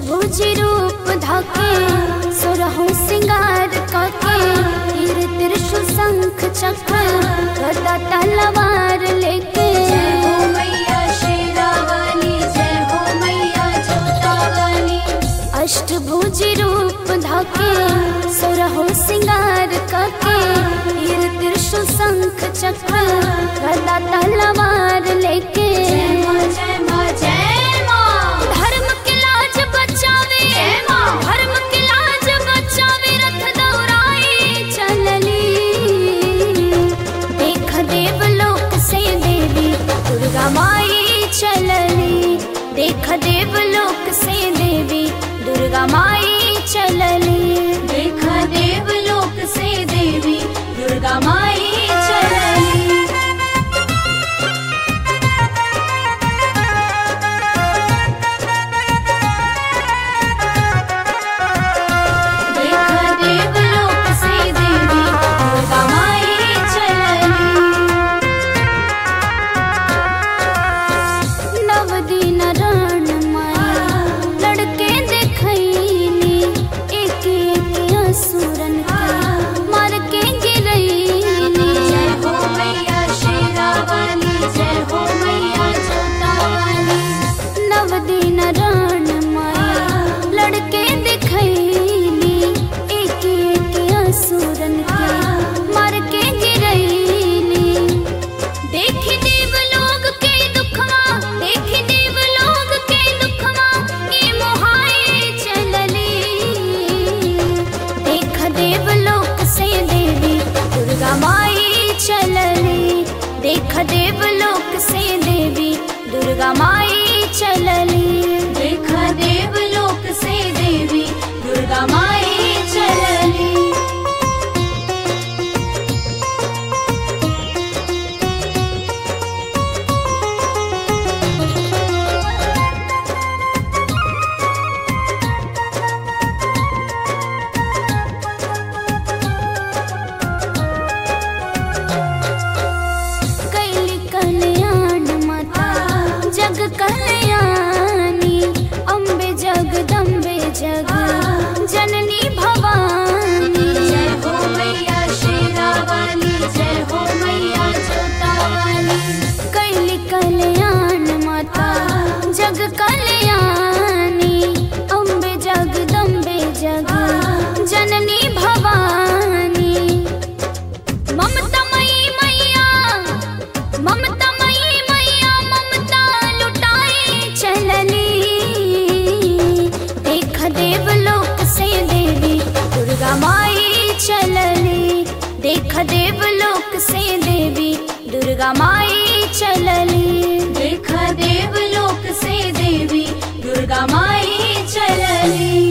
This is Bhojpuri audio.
अष्टभुजी रूप धाके सुरहु सिंगार काके तीर त्रिशूल शंख चक्र गदा तलवार लेके जय हो मैया शेरा वाली, जय हो मैया जोता वाली। अष्टभुजी रूप धाके सुरहु सिंगार काके तीर त्रिशूल शंख चक्र गदा तलवार लेके जय माँ जय माँ जय माँ। धर्म के लाज बचावे जय माँ। धर्म के लाज बचावे रथ दौड़ाई चलली। देख देवलोक से देवी दुर्गा माई चलली। देख देवलोक से देवी दुर्गा माई चलली। देखा देवलोक से देवी दुर्गा माई चलली। देखा देवलोक से देवी दुर्गा माई चलली। नव दिन रण माया लड़के देखैनी एक एक असुरन के मार के गिरैनी। जय हो मैया शेरा वाली, जय हो मैया जोता वाली। नव दिन रण माया लड़के देखैनी एक एक असुरन के मार के गिरैनी। देखी देवलोक के दुखवा, देखी देवलोक के दुखवा ये मोहाए चलली। देख देवलोक से देवी दुर्गा माई चलली। देख देवलोक से देवी दुर्गा माई चलली। देखा देवलोक से देवी दुर्गा माई चलली। कैली कल्याण माता जग कल्याणी। अम्बे जगदम्बे जग जननी भवानी। जय हो मैया शेरा वाली, जय हो मैया जोता वाली। कैली कल्याण माता जग कल्याणी। अम्बे जगदम्बे जग जननी भवानी। ममता मई मैया, ममता मई मैया ममता लुटाए चलली। देख देवलोक से देवी दुर्गा माई चलली। देख देवलोक से देवी दुर्गा माई चलली। देखा देवलोक से देवी दुर्गा माई चलली।